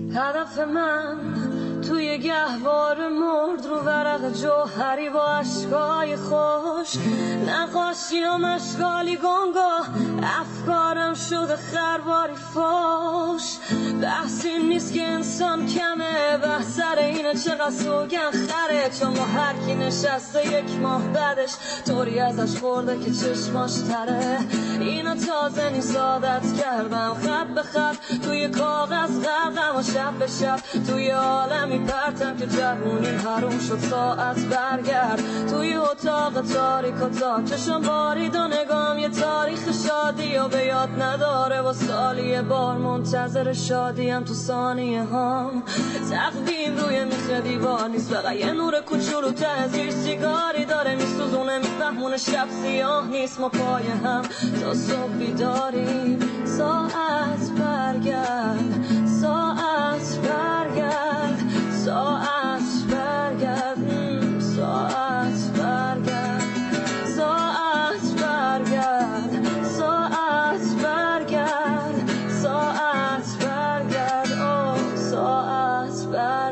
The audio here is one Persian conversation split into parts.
هدف من توی گهواره مرد رو ورق جوهری با اشکای خوش، نقاشی و مشغالی گنگا افکارم شده خرباری فوش. بحثی نیست که انسان کمه، بحث سر اینه چقدر سوگن خره، چون با هر کی نشسته یک ماه بعدش طوری ازش خورده که چشماش تره. اینو تازه نیست عادت کردم، خط به خط توی کاغذ غرقم و شب به شب توی عالمی پرتم که جوونیم حروم شد ساعت برگرد. توی اتاق تاریک و تا چشم بارید و نگام یه تاریخ شادی و به یاد نداره و سالی بار منتظر شادیم تو ثانیه هام. تقویم روی میخ دیوار نیست، فقط یه نور کوچولو ته زیر سیگاری داره میسوزونه، میفهمونه شب سیاه نیست، ما پای هم تا صبح بیداریم. ساعت برگرد، ساعت برگرد، ساعت برگرد، ساعت برگرد، ساعت برگرد، ساعت برگرد، ساعت برگرد، اوه ساعت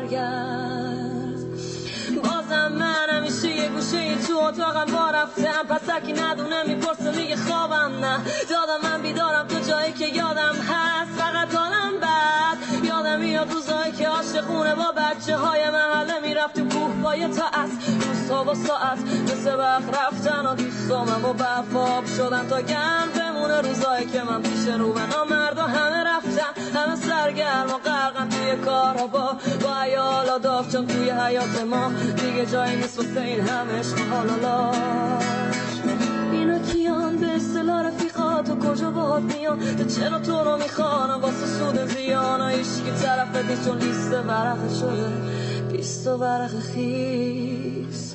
برگرد. بازم من همیشه یه گوشه تو اتاقم با رفتم، پسکی ندونه میپرسه میگه خوابم نه دادم، من بیدارم تو جایی که یادم هست، فقط حالم بد. یادم میاد روزایی که عاشقونه با بچه های محله میرفتیم کوه با یه تا از روزها با ساعت مثل وقت رفتن و دوستامم با برف آب شدن تا گرم بمونه. روزایی که من پیش رو مردا همه رفتن، همه سرگرم و غرقن توی کارها با عیال و داغ، چون توی حیات ما دیگه جایی نیست واسه این همه عشق و حالالاش. اینا کیان به اصطلاح رفیقات و کجا باهات میان، تو چرا تو رو میخوانم واسه سود زیان، ایشی که طرفت نیست چون لیست ورق شده 20 ورق خیس.